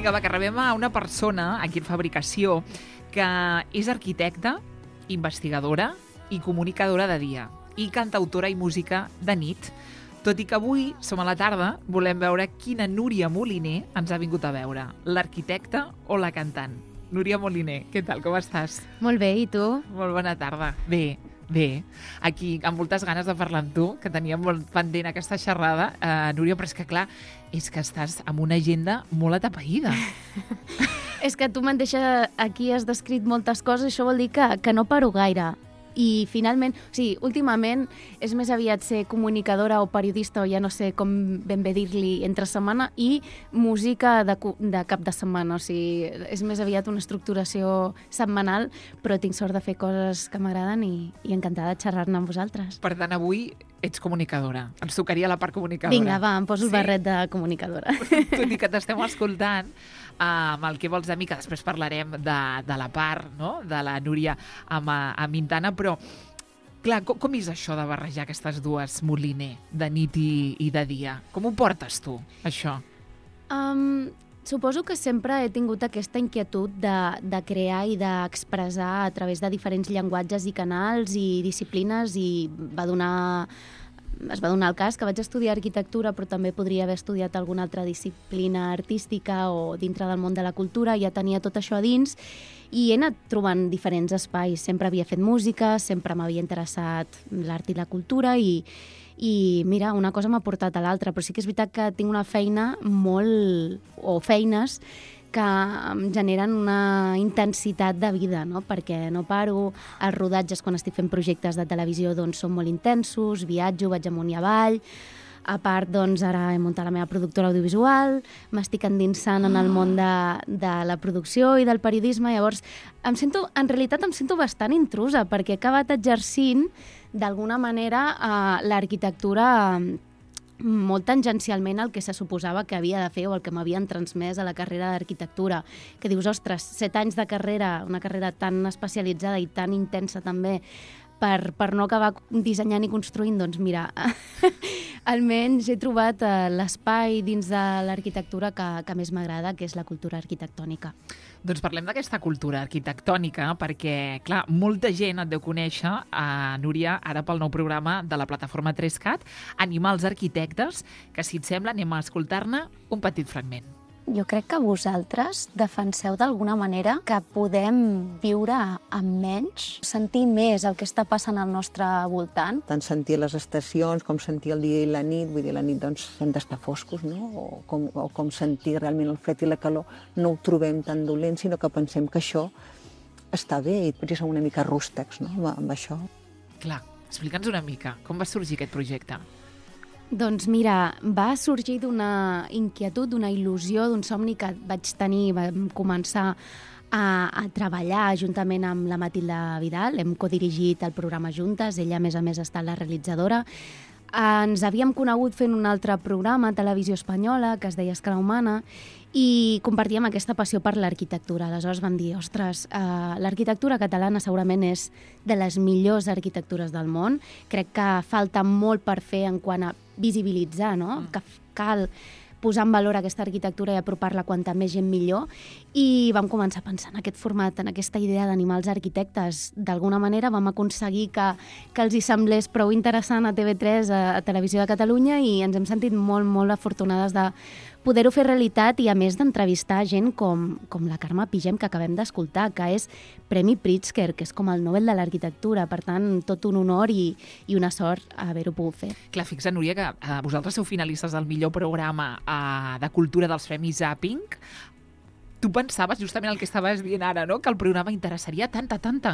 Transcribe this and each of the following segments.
Vinga, va, que rebem a una persona aquí en Fabricació que és arquitecta, investigadora i comunicadora de dia, i cantautora i música de nit. Tot i que avui som a la tarda, volem veure quina Núria Moliner ens ha vingut a veure, l'arquitecta o la cantant. Núria Moliner, què tal, com estàs? Molt bé, i tu? Molt bona tarda. Bé. Aquí, amb moltes ganes de parlar amb tu, que teníem molt pendent aquesta xerrada. Núria, però és que, clar, és que estàs amb una agenda molt atapeïda. És que tu mateixa aquí has descrit moltes coses, això vol dir que no paro gaire. I finalment, o sigui, últimament és més aviat ser comunicadora o periodista, o ja no sé com ben bé dir-li, entre setmana, i música de cap de setmana. O sigui, és més aviat una estructuració setmanal, però tinc sort de fer coses que m'agraden i encantada de xerrar-ne amb vosaltres. Per tant, avui ets comunicadora. Ens tocaria la part comunicadora. Vinga, va, em poso el barret de comunicadora. Tot i que t'estem escoltant amb el que vols de mi, que després parlarem de la part, no?, de la Núria amb Intana, però, clar, com és això de barrejar aquestes dues, Moliner, de nit i de dia? Com ho portes tu, això? Suposo que sempre he tingut aquesta inquietud de crear i d'expressar a través de diferents llenguatges i canals i disciplines, i es va donar el cas que vaig estudiar arquitectura, però també podria haver estudiat alguna altra disciplina artística o dintre del món de la cultura. Ja tenia tot això a dins i he anat trobant diferents espais. Sempre havia fet música, sempre m'havia interessat l'art i la cultura i mira, una cosa m'ha portat a l'altra, però sí que és veritat que tinc una feina o feines que em generen una intensitat de vida, no? Perquè no paro. Els rodatges, quan estic fent projectes de televisió, doncs són molt intensos, viatjo, vaig amunt i avall. A part, doncs, ara he muntat la meva productora audiovisual, m'estic endinsant en el món de la producció i del periodisme, llavors en realitat em sento bastant intrusa, perquè he acabat exercint d'alguna manera l'arquitectura molt tangencialment el que se suposava que havia de fer o el que m'havien transmès a la carrera d'arquitectura, que dius, ostres, 7 anys de carrera, una carrera tan especialitzada i tan intensa també, per no acabar dissenyant i construint, doncs mira, almenys he trobat l'espai dins de l'arquitectura que més m'agrada, que és la cultura arquitectònica. Doncs parlem d'aquesta cultura arquitectònica perquè, clar, molta gent et deu conèixer, Núria, ara pel nou programa de la plataforma 3CAT, Animals Arquitectes, que si et sembla anem a escoltar-ne un petit fragment. Jo crec que vosaltres defenseu d'alguna manera que podem viure amb menys, sentir més el que està passant al nostre voltant. Tant sentir les estacions com sentir el dia i la nit, vull dir, la nit doncs hem d'estar foscos, no? O com sentir realment el fred i la calor, no ho trobem tan dolent, sinó que pensem que això està bé i potser som una mica rústecs, no?, amb això. Clar, explica'ns una mica, com va sorgir aquest projecte? Doncs mira, va sorgir d'una inquietud, d'una il·lusió, d'un somni que vaig tenir. Vam començar a treballar juntament amb la Matilda Vidal, hem codirigit el programa juntes, ella a més ha estat la realitzadora. Ens havíem conegut fent un altre programa a Televisió Espanyola que es deia Escala Humana i compartíem aquesta passió per l'arquitectura. Aleshores vam dir, ostres, l'arquitectura catalana segurament és de les millors arquitectures del món. Crec que falta molt per fer en quant a visibilitzar, no? Que cal posar en valor aquesta arquitectura i apropar-la quanta més gent millor. I vam començar a pensar en aquest format, en aquesta idea d'Animals Arquitectes. D'alguna manera vam aconseguir que els hi semblés prou interessant a TV3, a Televisió de Catalunya, i ens hem sentit molt, molt afortunades de poder-ho fer realitat i, a més, d'entrevistar gent com la Carme Pigem, que acabem d'escoltar, que és Premi Pritzker, que és com el Nobel de l'Arquitectura. Per tant, tot un honor i una sort haver-ho pogut fer. Clar, fixa't, Núria, que vosaltres sou finalistes del millor programa de cultura dels Premis Zapping. Tu pensaves, justament el que estaves dient ara, no?, que el programa interessaria tant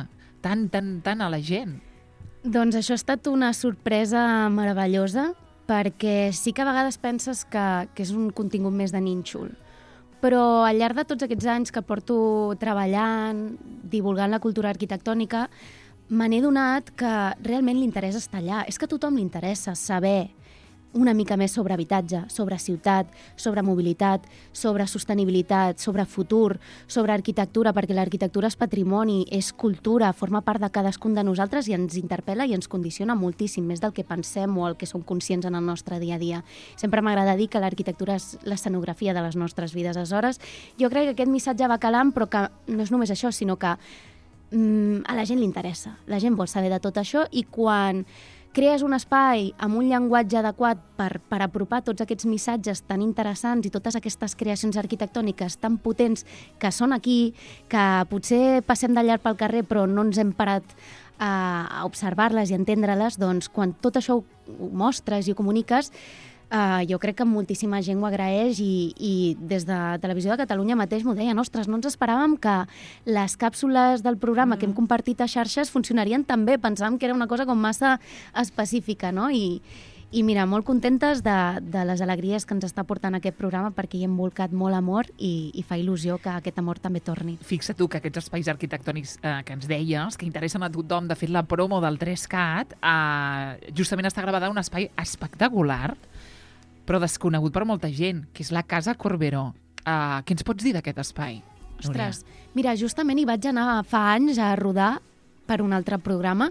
a la gent. Doncs això ha estat una sorpresa meravellosa, perquè sí que a vegades penses que és un contingut més de nínxol. Però al llarg de tots aquests anys que porto treballant, divulgant la cultura arquitectònica, me n'he donat que realment l'interès està allà. És que a tothom li interessa saber una mica més sobre habitatge, sobre ciutat, sobre mobilitat, sobre sostenibilitat, sobre futur, sobre arquitectura, perquè l'arquitectura és patrimoni, és cultura, forma part de cadascun de nosaltres i ens interpel·la i ens condiciona moltíssim, més del que pensem o el que som conscients en el nostre dia a dia. Sempre m'agrada dir que l'arquitectura és l'escenografia de les nostres vides. Aleshores, jo crec que aquest missatge va calant, però que no és només això, sinó que a la gent li interessa. La gent vol saber de tot això i quan crees un espai amb un llenguatge adequat per apropar tots aquests missatges tan interessants i totes aquestes creacions arquitectòniques tan potents que són aquí, que potser passem de llarg pel carrer però no ens hem parat a observar-les i entendre-les, doncs quan tot això ho mostres i ho comuniques, jo crec que moltíssima gent ho agraeix i des de Televisió de Catalunya mateix m'ho deien, ostres, no ens esperàvem que les càpsules del programa que hem compartit a xarxes funcionarien tan bé, pensàvem que era una cosa com massa específica, no? I mira, molt contentes de les alegries que ens està portant aquest programa perquè hi hem volcat molt amor i fa il·lusió que aquest amor també torni. Fixa tu que aquests espais arquitectònics que ens deies, que interessen a tothom, de fet la promo del 3CAT, justament està gravada en un espai espectacular, però desconegut per molta gent, que és la Casa Corberó. Què ens pots dir d'aquest espai, Núria? Ostres, mira, justament hi vaig anar fa anys a rodar per un altre programa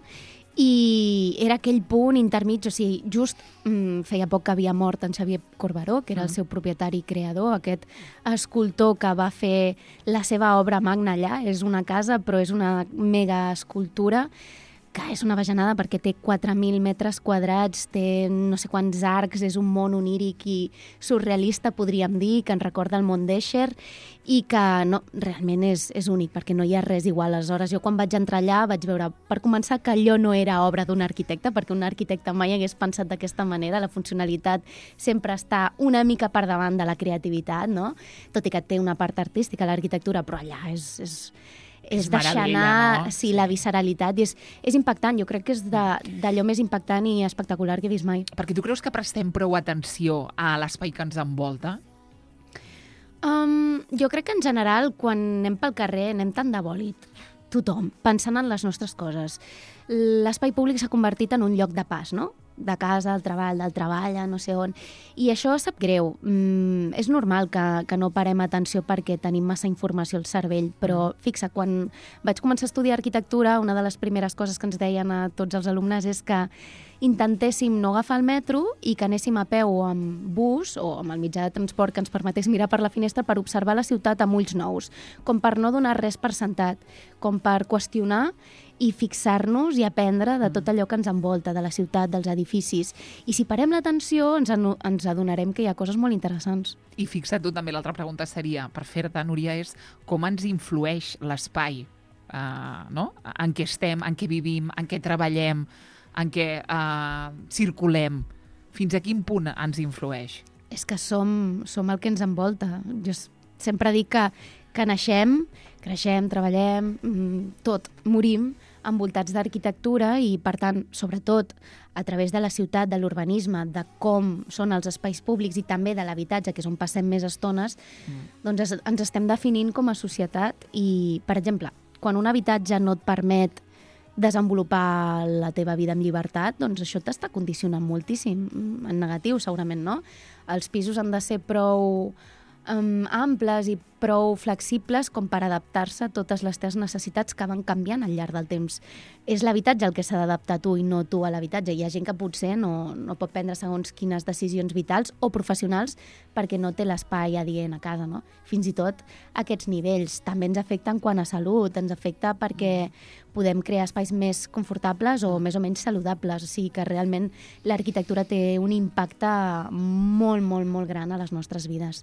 i era aquell punt intermig, o sigui, just feia poc que havia mort en Xavier Corberó, que era el seu propietari i creador, aquest escultor que va fer la seva obra magna allà. És una casa, però és una mega escultura, que és una bajanada perquè té 4.000 metres quadrats, té no sé quants arcs, és un món oníric i surrealista, podríem dir, que ens recorda el món d'Escher i que no, realment és únic, perquè no hi ha res igual. Aleshores, jo quan vaig entrar allà vaig veure, per començar, que allò no era obra d'un arquitecte, perquè un arquitecte mai hagués pensat d'aquesta manera, la funcionalitat sempre està una mica per davant de la creativitat, no? Tot i que té una part artística, l'arquitectura, però allà és deixar anar, no? Sí, la visceralitat, i és impactant. Jo crec que és d'allò més impactant i espectacular que he vist mai. Perquè tu creus que prestem prou atenció a l'espai que ens envolta? Jo crec que en general, quan anem pel carrer, anem tan de bòlit, tothom, pensant en les nostres coses. L'espai públic s'ha convertit en un lloc de pas, no? De casa al treball, del treball a no sé on. I això sap greu. És normal que no parem atenció perquè tenim massa informació al cervell, però fixa, quan vaig començar a estudiar arquitectura, una de les primeres coses que ens deien a tots els alumnes és que intentéssim no agafar el metro i que anéssim a peu o amb bus o amb el mitjà de transport que ens permetés mirar per la finestra per observar la ciutat amb ulls nous, com per no donar res per sentat, com per qüestionar i fixar-nos i aprendre de tot allò que ens envolta, de la ciutat, dels edificis. I si parem l'atenció, ens adonarem que hi ha coses molt interessants. I fixa't tu, també l'altra pregunta seria, per fer-te, Núria, és com ens influeix l'espai, no? En què estem, en què vivim, en què treballem, en què circulem. Fins a quin punt ens influeix? És que som el que ens envolta. Jo sempre dic que naixem, creixem, treballem, tot, morim envoltats d'arquitectura i, per tant, sobretot, a través de la ciutat, de l'urbanisme, de com són els espais públics i també de l'habitatge, que és on passem més estones, doncs ens estem definint com a societat i, per exemple, quan un habitatge no et permet desenvolupar la teva vida amb llibertat, doncs això t'està condicionant moltíssim, en negatiu segurament, no? Els pisos han de ser prou amples i prou flexibles com per adaptar-se a totes les teves necessitats que van canviant al llarg del temps. És l'habitatge el que s'ha d'adaptar a tu i no tu a l'habitatge. Hi ha gent que potser no pot prendre segons quines decisions vitals o professionals perquè no té l'espai adient a casa, no? Fins i tot aquests nivells també ens afecten quant a salut, ens afecta perquè podem crear espais més confortables o més o menys saludables. O sigui que realment l'arquitectura té un impacte molt, molt, molt gran a les nostres vides.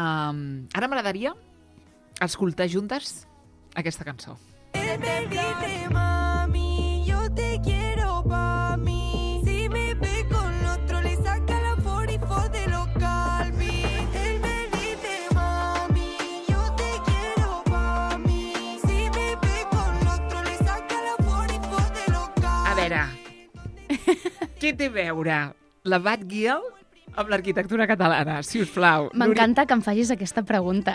Ara m'agradaria escoltar juntes aquesta cançó. Mami, yo te quiero pa' mí. Si me ve con otro, le saca la 44 de local. Él me dice, mami, yo te quiero pa' mí. Si me ve con otro, le saca la 44 de local. A veure, què té a veure la Batgirl amb l'arquitectura catalana, si us plau? M'encanta que em facis aquesta pregunta.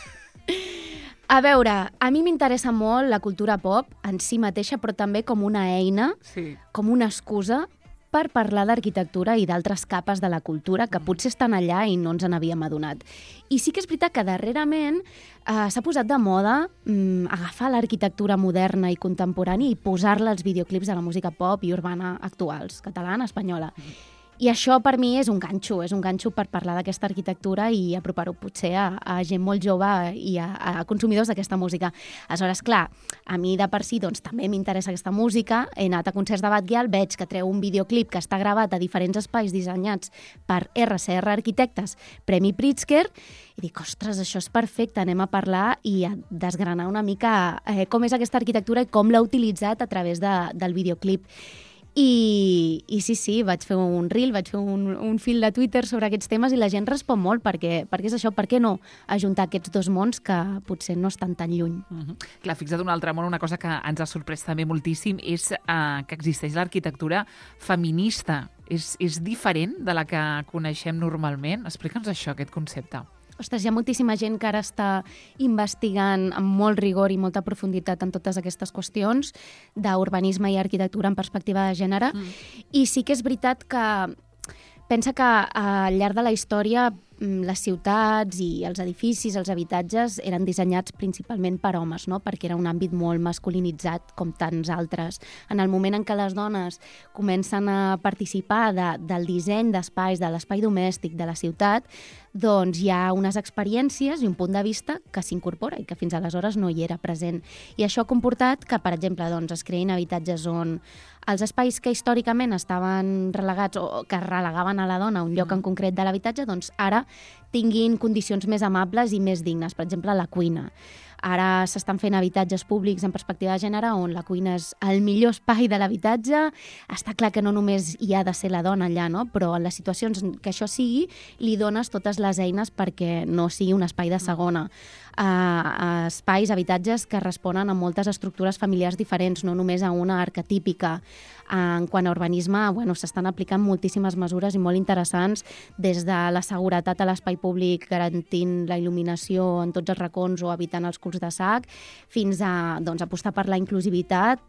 A veure, a mi m'interessa molt la cultura pop en si mateixa, però també com una eina, Sí. com una excusa per parlar d'arquitectura i d'altres capes de la cultura que potser estan allà i no ens n'havíem adonat. I sí que és veritat que darrerament s'ha posat de moda agafar l'arquitectura moderna i contemporània i posar-la als videoclips de la música pop i urbana actuals, catalana, espanyola. I això per mi és un ganxo per parlar d'aquesta arquitectura i apropar-ho potser a gent molt jove i a consumidors d'aquesta música. Aleshores, clar, a mi de per si doncs, també m'interessa aquesta música, he anat a concerts de Batguial, veig que treu un videoclip que està gravat a diferents espais dissenyats per RCR Arquitectes, Premi Pritzker, i dic, ostres, això és perfecte, anem a parlar i a desgranar una mica com és aquesta arquitectura i com l'ha utilitzat a través del videoclip. I sí, vaig fer un reel, vaig fer un fil de Twitter sobre aquests temes i la gent respon molt perquè és això, per què no ajuntar aquests dos mons que potser no estan tan lluny. Clar, fixa't un altre món, una cosa que ens ha sorprès també moltíssim és que existeix l'arquitectura feminista. És diferent de la que coneixem normalment? Explica'ns això, aquest concepte. Ostres, hi ha moltíssima gent que ara està investigant amb molt rigor i molta profunditat en totes aquestes qüestions d'urbanisme i arquitectura en perspectiva de gènere. I sí que és veritat que pensa que al llarg de la història les ciutats i els edificis, els habitatges, eren dissenyats principalment per homes, no? Perquè era un àmbit molt masculinitzat, com tants altres. En el moment en què les dones comencen a participar del disseny d'espais, de l'espai domèstic, de la ciutat, doncs hi ha unes experiències i un punt de vista que s'incorpora i que fins aleshores no hi era present. I això ha comportat que, per exemple, doncs, es creïn habitatges on els espais que històricament estaven relegats o que relegaven a la dona a un lloc en concret de l'habitatge, doncs ara tinguin condicions més amables i més dignes, per exemple, la cuina. Ara s'estan fent habitatges públics en perspectiva de gènere on la cuina és el millor espai de l'habitatge. Està clar que no només hi ha de ser la dona allà, no? Però en les situacions que això sigui, li dones totes les eines perquè no sigui un espai de segona. Espais, habitatges que responen a moltes estructures familiars diferents, no només a una arquetípica. En quant a urbanisme, s'estan aplicant moltíssimes mesures i molt interessants, des de la seguretat a l'espai públic garantint la il·luminació en tots els racons o evitant els culs de sac, fins a apostar per la inclusivitat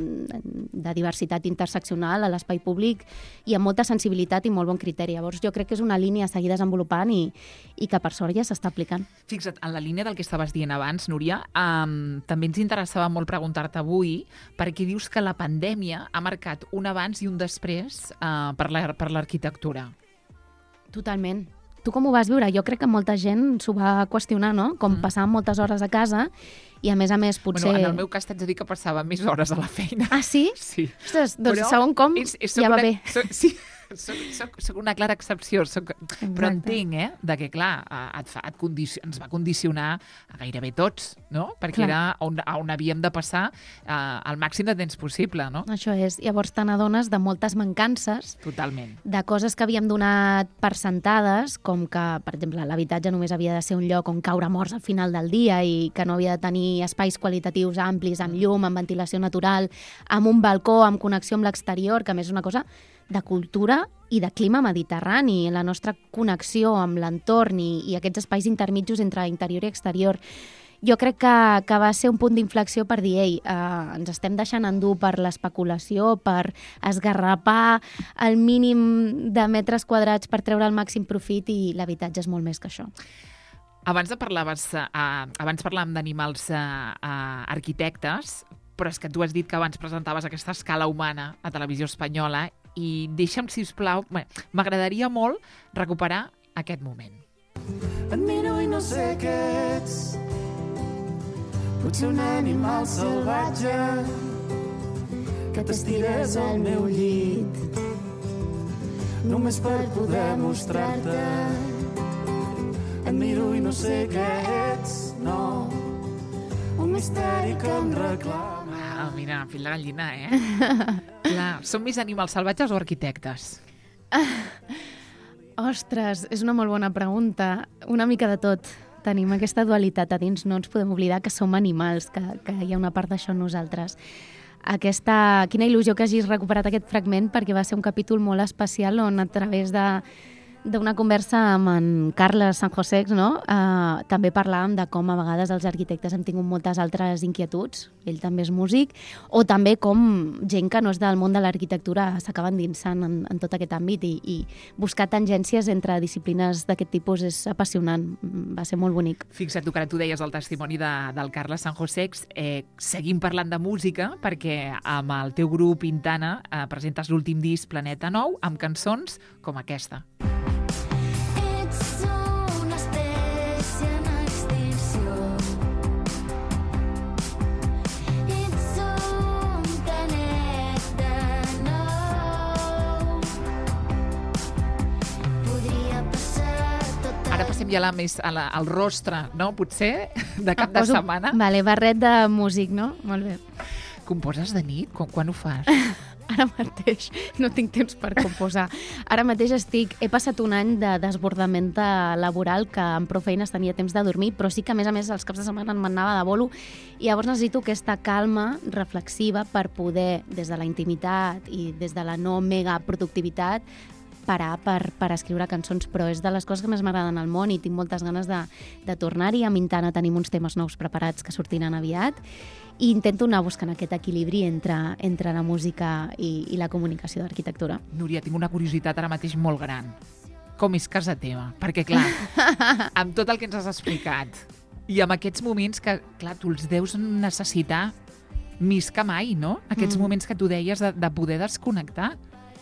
de diversitat interseccional a l'espai públic i amb molta sensibilitat i molt bon criteri. Llavors jo crec que és una línia a seguir desenvolupant i que per sort ja s'està aplicant. Fixa't, en la línia del que estaves dient abans, Núria, també ens interessava molt preguntar-te avui perquè dius que la pandèmia ha marcat un abans i un després per l'arquitectura. Totalment. Tu com ho vas viure? Jo crec que molta gent s'ho va qüestionar, no? Com passàvem moltes hores a casa i a més potser... En el meu cas t'haig de dir que passava més hores a la feina. Ah, sí? Sí. Ostres, doncs segon com ja va bé. Sí, soc una clara excepció, però entenc, de que, clar, ens va condicionar a gairebé tots, no? Perquè era on havíem de passar el màxim de temps possible, no? Això és. Llavors te n'adones de moltes mancances. Totalment. De coses que havíem donat per sentades, com que, per exemple, l'habitatge només havia de ser un lloc on caure morts al final del dia i que no havia de tenir espais qualitatius amplis, amb llum, amb ventilació natural, amb un balcó, amb connexió amb l'exterior, que a més és una cosa de cultura i de clima mediterrani, la nostra connexió amb l'entorn i aquests espais intermitjos entre interior i exterior. Jo crec que va ser un punt d'inflexió per dir, ens estem deixant endur per l'especulació, per esgarrapar el mínim de metres quadrats per treure el màxim profit i l'habitatge és molt més que això. Abans parlàvem d'animals arquitectes, però és que tu has dit que abans presentaves aquesta escala humana a Televisió Espanyola i deixa'm, sisplau, m'agradaria molt recuperar aquest moment. Et miro i no sé què ets, potser un animal salvatge que t'estires al meu llit només per poder mostrar-te. Et miro i no sé què ets, no, un misteri que em reclama. Mira, fill de gallina, Clar, són més animals salvatges o arquitectes? Ostres, és una molt bona pregunta. Una mica de tot. Tenim aquesta dualitat a dins. No ens podem oblidar que som animals, que hi ha una part d'això en nosaltres. Quina il·lusió que hagis recuperat aquest fragment, perquè va ser un capítol molt especial on a través d'una conversa amb en Carles Sanjosex, no? També parlàvem de com a vegades els arquitectes hem tingut moltes altres inquietuds, ell també és músic, o també com gent que no és del món de l'arquitectura s'acaba endinsant en tot aquest àmbit i buscar tangències entre disciplines d'aquest tipus és apassionant, va ser molt bonic. Fixa't tu que ara tu deies el testimoni del Carles Sanjosex, seguim parlant de música perquè amb el teu grup Intana presentes l'últim disc Planeta Nou amb cançons com aquesta. Ets una espècie en extinció. Ets un planeta nou. Podria passar tot Ara passem ja al rostre, no? Potser, de cap de Poso- setmana. Vale, barret de músic, no? Molt bé. Composes de nit? Quan ho fas? Ara mateix no tinc temps per composar. Ara mateix he passat un any de desbordament laboral que amb prou feines tenia temps de dormir, però sí que a més els caps de setmana m'anava de bolo i llavors necessito aquesta calma reflexiva per poder, des de la intimitat i des de la no mega productivitat, parar per escriure cançons, però és de les coses que més m'agraden al món i tinc moltes ganes de tornar-hi. Amb Intana tenim uns temes nous preparats que sortiran aviat i intento anar buscant aquest equilibri entre la música i la comunicació d'arquitectura. Núria, tinc una curiositat ara mateix molt gran. Com és casa teva? Perquè, clar, amb tot el que ens has explicat i amb aquests moments que, clar, tu els deus necessitar més que mai, no? Aquests moments que tu deies de poder desconnectar.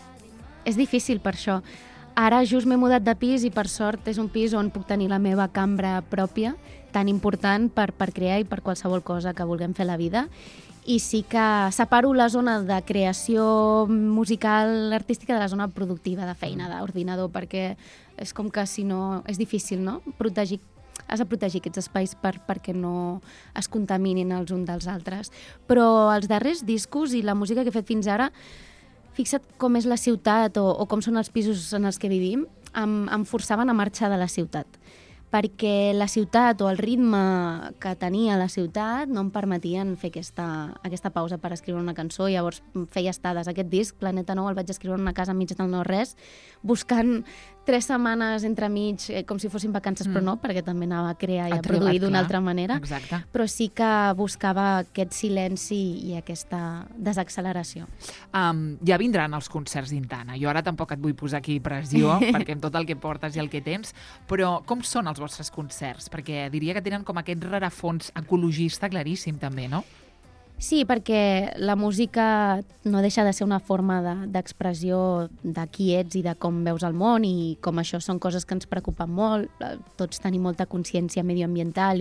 És difícil per això. Ara just m'he mudat de pis i per sort és un pis on puc tenir la meva cambra pròpia, tan important per crear i per qualsevol cosa que vulguem fer a la vida. I sí que separo la zona de creació musical artística de la zona productiva, de feina, d'ordinador, perquè és com que si no... és difícil, no? Has de protegir aquests espais perquè no es contaminin els uns dels altres. Però els darrers discos i la música que he fet fins ara, fixa't com és la ciutat o com són els pisos en els que vivim, em forçaven a marxar de la ciutat, perquè la ciutat o el ritme que tenia la ciutat no em permetien fer aquesta pausa per escriure una cançó, i llavors feia estades. Aquest disc, Planeta Nou, el vaig escriure en una casa enmig del no-res, buscant 3 setmanes entremig, com si fossin vacances, però no, perquè també anava a crear i a produir d'una altra manera. Exacte. Però sí que buscava aquest silenci i aquesta desacceleració. Ja vindran els concerts d'Intana. Jo ara tampoc et vull posar aquí pressió, perquè amb tot el que portes i el que tens, però com són els vostres concerts? Perquè diria que tenen com aquest rerefons ecologista claríssim també, no? Sí, perquè la música no deixa de ser una forma d'expressió de qui ets i de com veus el món, i com això són coses que ens preocupen molt. Tots tenim molta consciència medioambiental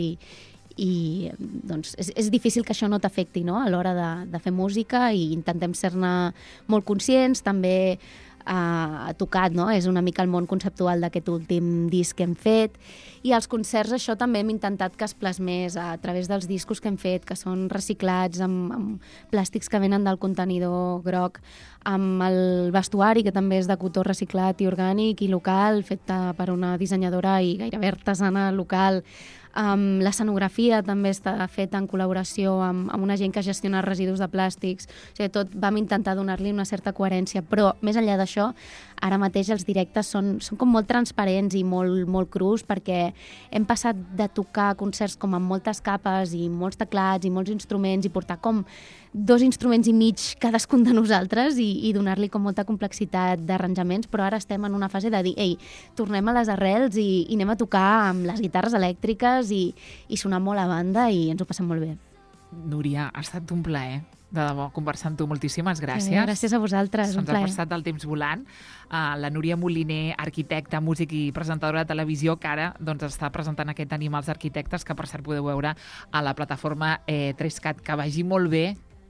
i doncs, és difícil que això no t'afecti, no?, a l'hora de fer música, i intentem ser-ne molt conscients. També ha tocat, no?, és una mica el món conceptual d'aquest últim disc que hem fet, i els concerts això també hem intentat que es plasmés a través dels discos que hem fet, que són reciclats, amb plàstics que venen del contenidor groc, amb el vestuari, que també és de cotó reciclat i orgànic i local, fet per una dissenyadora i gairebé artesana local. L'escenografia també està feta en col·laboració amb una gent que gestiona residus de plàstics. O sigui, tot vam intentar donar-li una certa coherència, però més enllà d'això, ara mateix els directes són com molt transparents i molt crus, perquè hem passat de tocar concerts com amb moltes capes i molts teclats i molts instruments i portar com 2 instruments i mig cadascun de nosaltres i donar-li com molta complexitat d'arranjaments, però ara estem en una fase de dir, ei, tornem a les arrels i anem a tocar amb les guitarres elèctriques i sonar molt a banda, i ens ho passem molt bé. Núria, ha estat un plaer, de debò, conversar amb tu. Moltíssimes gràcies. Gràcies a vosaltres, un plaer. Se'ns ha passat el temps volant. La Núria Moliner, arquitecta, músic i presentadora de televisió, que ara doncs, està presentant aquest Animals Arquitectes, que per cert podeu veure a la plataforma 3CAT. Que vagi molt bé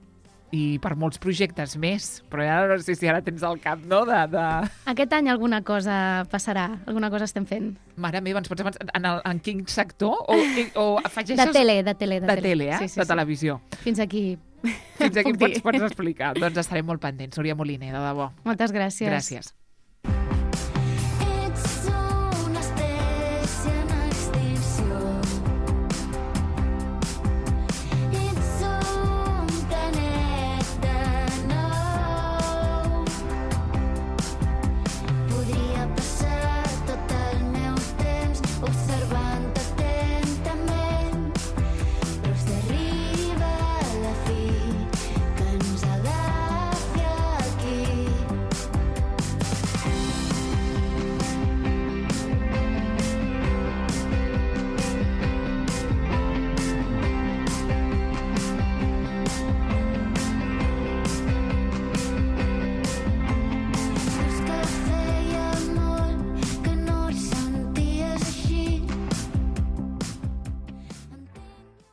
i per molts projectes més, però ja no sé si ara tens al cap, no? Aquest any alguna cosa passarà, alguna cosa estem fent. Mare meva, ens pots avançar en quin sector? O afegeixes... De tele, sí, de televisió. Fins aquí. Fins aquí pots explicar. Doncs estarem molt pendents. Núria Moliner, de debò. Moltes gràcies. Gràcies.